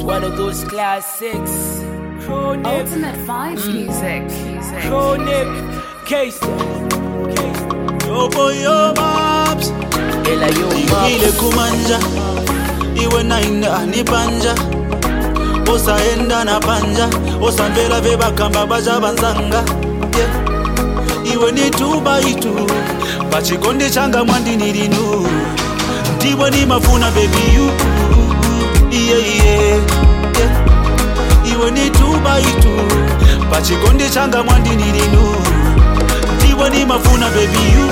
one of those classics. Ultimate Vibes Music. Chronic Case. Yo boy, yo babs. Ela yo Ile kumanja iwe naina anipanja osaenda na panja osambela veba kamba baja banzanga iwe ni tuba itu pachikondi changa mwandi nilinu ndibo ni mafuna baby you iwe ni tuba itu pachikondi changa mwandi nilinu ndibo ni mafuna baby you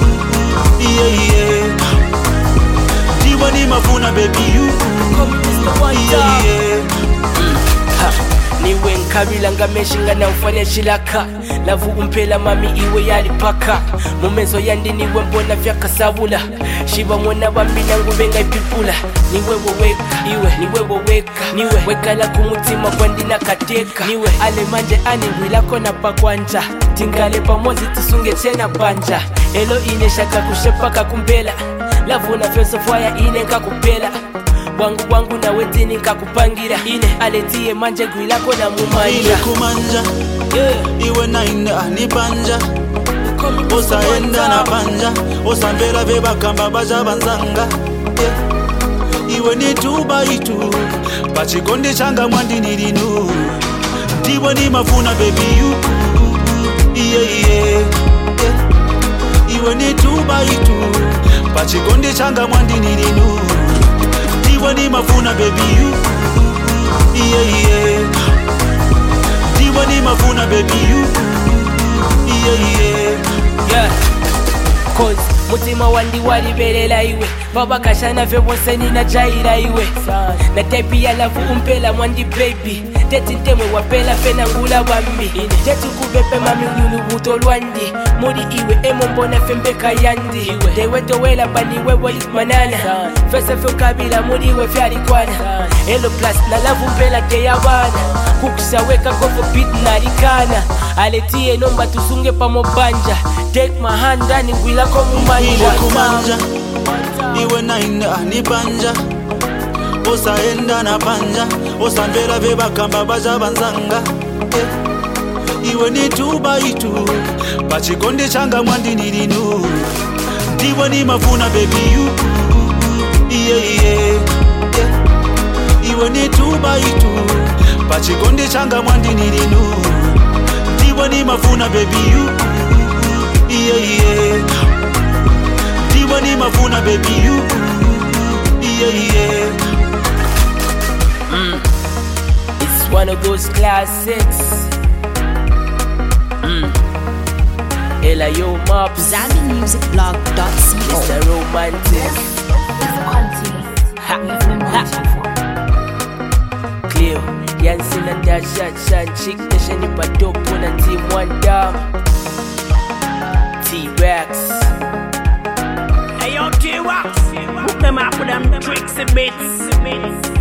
ndibo ni mafuna baby you niwe nkabila ngameshinga na ufanya shilaka lavu umpela mami iwe yalipaka mumezo yandi niwe mbona vyakasabula shiba mwona bambina ngubenga ipipula niwe woweka iwe niwe woweka niwe wekala kumutima kwandina kateka niwe ale manje ani wilako na pakwanja tingale pamozi tusunge tena banja elo ine shaka kushepaka kumbela lavu na filosofia ine nkakupela wangu na wetini nkakupangira ine aletie manje gwilako na mumanja ile kumanja iwe naina anipanja osaenda na panja osambela veba kamba baja banzanga iwe ni tuba itu pachikondi changa mwandi nilinu ndibo ni mafuna baby you iwe ni tuba itu pachikondi changa mwandi nilinu ndibo ni mafuna baby you ndibo ni mafuna baby you cause mutima wandi walibelela iwe baba kashana fe bose nina jaira iwe na tepi ya lavu umpela mwandi baby teti ntemwe wapela fena ngula wambi teti kubepe mami uyulu buto lwandi muri iwe emo mbona fembeka yandi dewe towela bani wewe manana fese fe kabila muri iwe fyari kwana elo plus na lavu umpela teyabana kukusaweka kofo beat nalikana aletie nomba tusunge pamobanja take my hand ndani gwila ko mumanja ile kumanja iwe naina anipanja osaenda na panja osambela veba kamba baja banzanga iwe ni tuba itu pachikondi changa mwandi nilinu ndibo ni mafuna baby you iwe ni tuba itu pachikondi changa mwandi nilinu ndibo ni mafuna baby you ndibo ni mafuna baby you It's one of those classics. Ela yo maps ZambianMusicBlog.co. It's a romantic Cleo Yansin and Dasha Chick Nation in Padopo na Team One Dam T-Rex. Hey yo, T-Rex, hook them up with them tricks and bits.